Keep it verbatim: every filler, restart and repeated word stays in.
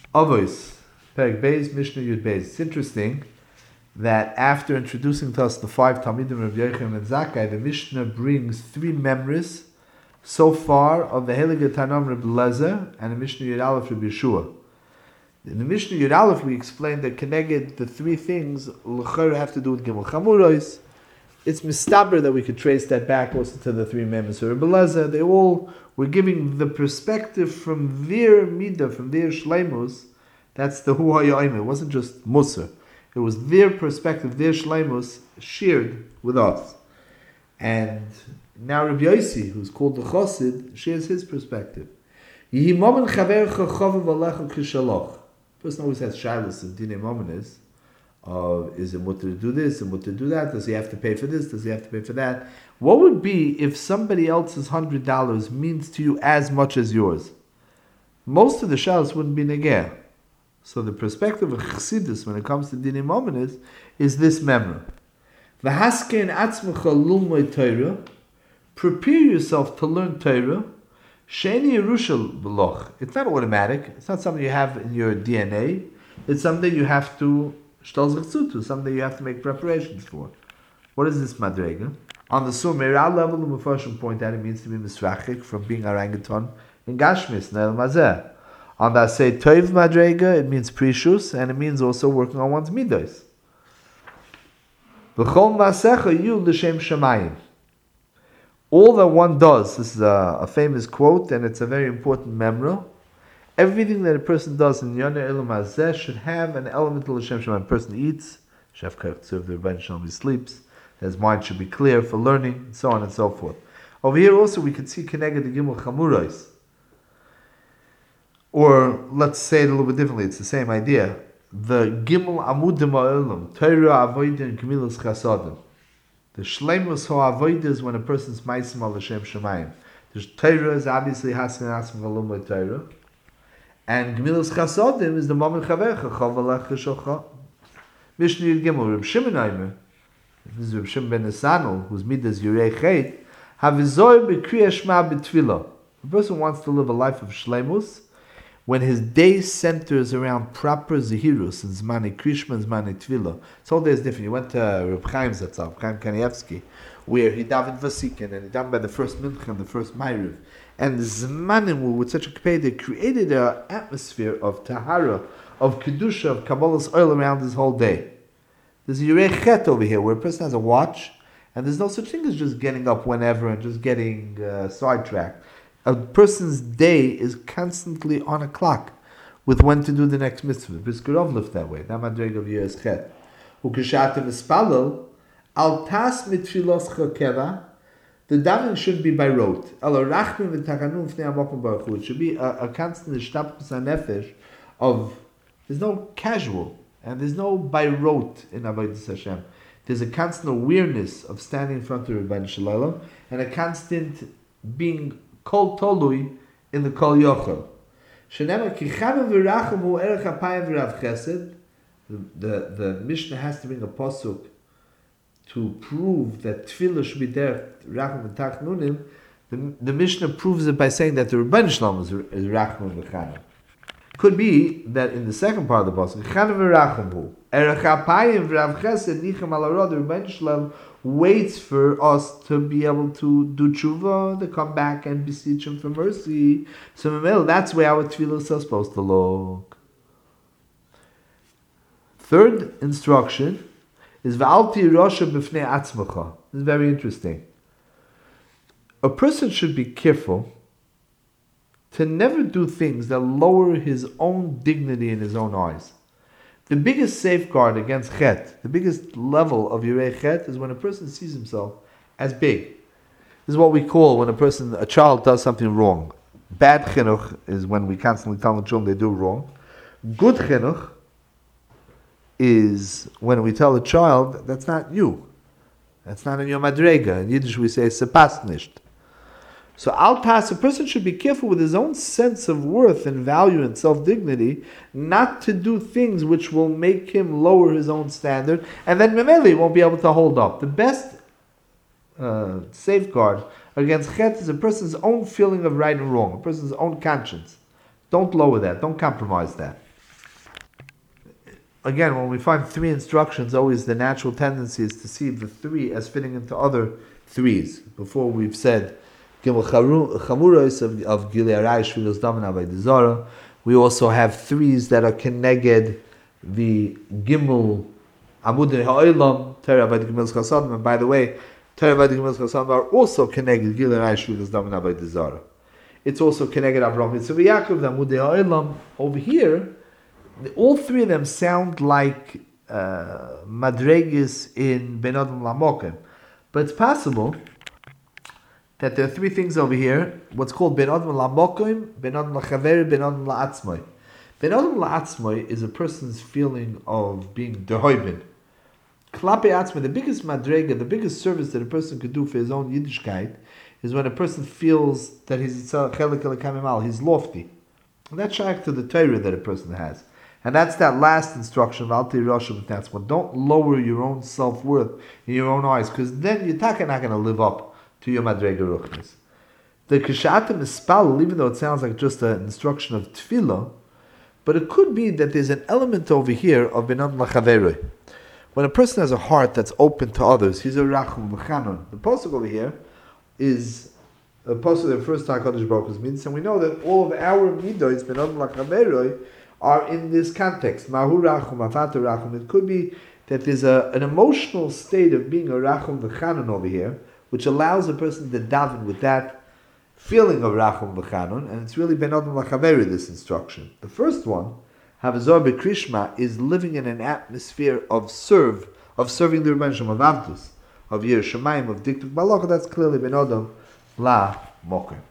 Avos, Perek Beis, Mishnah Yud Beis. It's interesting that after introducing to us the five Talmidim of Yochanan and Zakkai, the Mishnah brings three memories so far of the Heilige Tanam Reb Lezer and the Mishnah Yud Aleph Reb Yeshua. In the Mishnah Yud Aleph, we explained that Keneged, the three things, l'chayr have to do with Gimel Chamuros. It's mistaber that we could trace that back also to the three members of Reb Lezer. They all were giving the perspective from their midah, from their shleimus. That's the hu hayayim. It wasn't just Musa. It was their perspective, their shleimus, shared with us. And now Rabbi Yossi, who's called the Chosid, shares his perspective. Yihi momen chavercha chovav alecha k'shaloch. Person always has shilas of dinei momenis. Of is it mutter to do this and mutter to do that? Does he have to pay for this? Does he have to pay for that? What would be if somebody else's hundred dollars means to you as much as yours? Most of the shilas wouldn't be negeh. So the perspective of Chassidus when it comes to dinei momenis is this memory. V'haskein atzmecha lulmoi Torah. Prepare yourself to learn Torah. Sheni Yerushal B'loch. It's not automatic. It's not something you have in your D N A. It's something you have to shtal zechzutu, something you have to make preparations for. What is this madrega? On the Sumeira level, the Mepharshim point out it means to be misrachik from being orangutan in Gashmis, Neil Mazeh. On the say Toiv madrega, it means precious, and it means also working on one's midos. V'chol masecha yu l'shem shamayim. All that one does, this is a, a famous quote, and it's a very important memra. Everything that a person does in Yonah Elam Hazeh should have an element of L'Shem Shemayim. A person eats, Shef Kach the Rebbeinu Shalom, he sleeps, his mind should be clear for learning, and so on and so forth. Over here also we can see Keneged the Gimel Chamurais. Or, let's say it a little bit differently, it's the same idea. The Gimel Amudim Ha'olam, Torah Avodah and Gemilas Chasadim. The Shleimus Ha'avodah is when a person's Maisim al L'Shem Shemayim. The Torah is obviously Haskin Asm Galum Torah. And Gemilas Chasadim is the moment Chavercha, Chavalach Shocha. Mishnah Yud Gimel, Reb Shimon Aimer, this is Reb Shimon ben Esanul, whose midas Yurei Chet, Havizoy B'Kriyah Shema B'Tfilah. A person wants to live a life of Shleimus when his day centers around proper Zehirus and Zmani Krishma and Zmani Tfilah. This whole day is different. You went to Reb Chaim Zatzal, Reb Chaim Kanievsky, where he davened Vasikin, and he davened by the first Mincha, the first Ma'ariv. And the Zmanim were with such a kapeh, they created an atmosphere of Tahara, of Kedusha, of Kabbalah's oil around his whole day. There's a Yurei Chet over here, where a person has a watch, and there's no such thing as just getting up whenever and just getting uh, sidetracked. A person's day is constantly on a clock with when to do the next mitzvah. B'skurov lived that way. That madreg of Yurei Chet. Ukeshatim espalel, al tas mitfilos chakeva. The davening should be by rote. It should be a, a constant ishtapkus hanefesh of, there's no casual, and there's no by rote in Avodas Hashem. There's a constant awareness of standing in front of Rebbeinu Shalom, and a constant being kol tolui in the kol yochel. The, the Mishnah has to bring a pasuk to prove that tefillah should be there, rachum and tachnunim. The, the Mishnah proves it by saying that the Rebbeinu Shalom is, is rachum and chanim. Could be that in the second part of the pasuk, chanim v'rachum hu, erech hapayim v'rav chesed nichem al arod, the Rebbeinu Shalom waits for us to be able to do tshuva, to come back and beseech him for mercy. So that's where our tefillah are supposed to look. Third instruction is v'alti rosha b'fnei atzmacha. This is very interesting. A person should be careful to never do things that lower his own dignity in his own eyes. The biggest safeguard against chet, the biggest level of yirei chet, is when a person sees himself as big. This is what we call when a person, a child does something wrong. Bad chinuch is when we constantly tell the children they do wrong. Good chinuch is when we tell a child, that's not you. That's not in your madrega. In Yiddish we say, sepast nicht. So al-tas, a person should be careful with his own sense of worth and value and self-dignity, not to do things which will make him lower his own standard, and then memeli he won't be able to hold up. The best uh, safeguard against chet is a person's own feeling of right and wrong, a person's own conscience. Don't lower that. Don't compromise that. again, when we find three instructions, always the natural tendency is to see the three as fitting into other threes. Before we've said Gimel Chamuros of, of Gilei Arai Shvilos Damina by Dizara. We also have threes that are Keneged the Gimel Amudei Ha'olam, Torah Avad Gimel Chasadim. And by the way, Torah Avad Gimel Chasadim are also Keneged Gilei Arai Shvilos Damina by Dizara. It's also Keneged Avraham Yitzchak Yaakov, the Amudei Ha'olam. Over here, all three of them sound like uh, Madregis in Ben Adam Lamokim. But it's possible that there are three things over here, what's called Ben Adam Lamokim, Ben Adam Lachaveri, Ben Adam La'atzmai. Ben Adam La'atzmai is a person's feeling of being dehoibin. Klape Atzmai, the biggest madrega, the biggest service that a person could do for his own Yiddishkeit is when a person feels that he's chelik elakaim, he's lofty. And that's shaykh to the Torah that a person has. And that's that last instruction of Alti Rosh. That's one. Don't lower your own self-worth in your own eyes, because then you're not going to live up to your Madrega Ruchnis. The Kishatim Mispal, even though it sounds like just an instruction of Tefillah, but it could be that there's an element over here of Benan Lachaveroi. When a person has a heart that's open to others, he's a Rachum V'chanon. The pasuk over here is a pasuk that refers to HaKadosh Baruch Hu's mitzvahs, and we know that all of our midos, Benan Lachaveroi, are in this context. Mahu Rachum, Afata Rachum. It could be that there's a, an emotional state of being a Rachum V'chanon over here, which allows a person to daven with that feeling of Rachum V'chanon, and it's really Ben Adam Lachaveri, this instruction. The first one, Havazor B'Krishma, is living in an atmosphere of serve, of serving the Rebbeinu Shem, of Avdus, of Yer Shemaim, of Diktuk Malach. That's clearly Ben Adam La Mokim.